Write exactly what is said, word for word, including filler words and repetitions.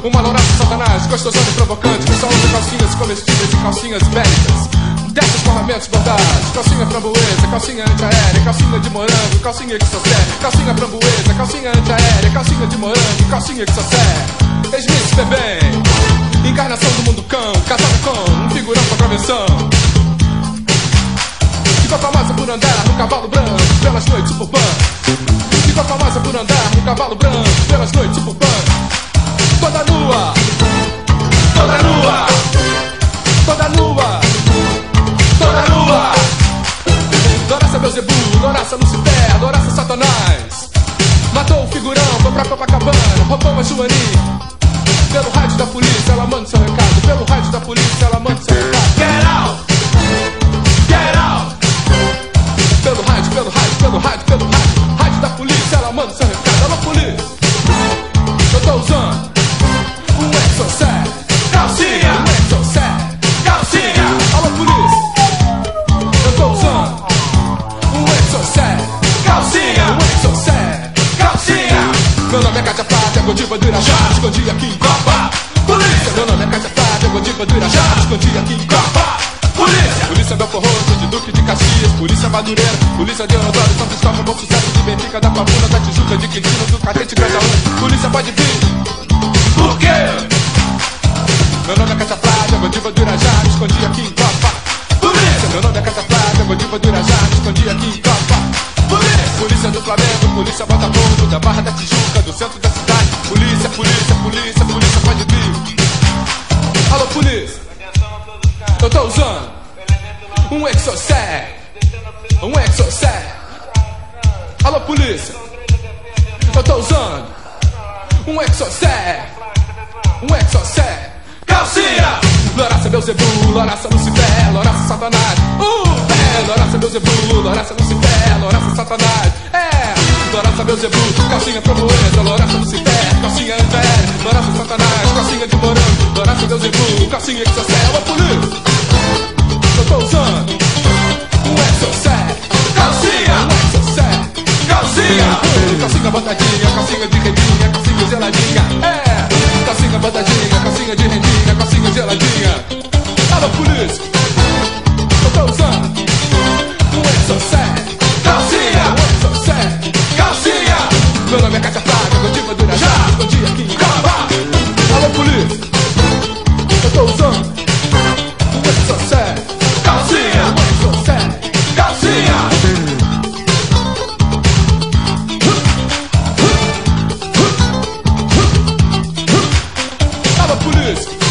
Uma louraça satanás, gostosona e provocante, que só usa calcinhas comestíveis e calcinhas bélicas. Dessas com ramentos bordados, calcinha framboesa, calcinha antiaérea, calcinha de morango, calcinha que só serve, calcinha framboesa, calcinha antiaérea, calcinha de morango, calcinha que só serve. Smith bebê, encarnação do mundo cão, casado com um figurão com convenção. Ficou famosa por andar no cavalo branco pelas noites suburbanas. Ficou famosa por andar no cavalo branco pelas noites suburbanas. Toda nua, toda nua, toda nua, toda nua. Louraça Beuzebu, Louraça Lucifer, Louraça Satanás. Matou o figurão, foi pra Copacabana, roubou uma Joaninha. Pelo rádio da polícia ela manda seu recado. Pelo rádio da polícia ela manda seu recado. Get out, get out. Pelo rádio, pelo rádio, pelo rádio, pelo rádio. Rádio da polícia ela manda seu recado. Alô polícia, eu tô usando um exocet, calcinha, um exocet, calcinha. Alô polícia, eu tô usando um exocet, calcinha, um exocet, calcinha. Meu nome é Cátia Flávia, Godiva do Irajá, escondi aqui em Copa. Polícia, meu nome é Cátia Flávia, Godiva do Irajá, escondi aqui em Copa. Polícia, polícia Belforroso, de Duque de Caxias, polícia Madureira, polícia de Eudoro, São Cristóvão, Bom Sucesso, de Benfica, da Pavuna, da Tijuca, de Quintino, do Catete, Grajaú. Polícia pode vir. Por quê? Meu nome é Cátia Flávia, Godiva do Irajá, escondi aqui em Copa. Polícia, meu nome é Cátia Flávia, Godiva do Irajá, escondi aqui em Copa. Polícia, polícia do Flamengo, polícia Botafogo, da Barra da Tijuca, do centro da cidade. Polícia, polícia, polícia, polícia pode vir. Alô polícia, eu tô usando um exocet, um exocet. Alô polícia, eu tô usando um exocet, um exocet. Calcinha! Louraça Beuzebu, Louraça Lucifer, Louraça Satanás. Uh, é, Louraça Beuzebu, Louraça Lucifer, Louraça Satanás. É, Louraça Beuzebu, calcinha framboesa, Louraça Lucifer, calcinha antiaérea, Louraça Satanás, calcinha de morango, Louraça Beuzebu, calcinha que só serve. Alô polícia, eu tô usando um exocet, calcinha, um exocet, calcinha. Calcinha botadinha, calcinha de rendinha, calcinha geladinha. É, calcinha botadinha, calcinha de rendinha, calcinha geladinha. Alô polícia, eu tô usando um exocet, calcinha, um exocet, calcinha. Meu nome é Cátia Flávia, Godiva do Irajá, escondi aqui em Copa. Alô polícia, eu tô usando um exocet, calcinha, um exocet, calcinha. Alô polícia,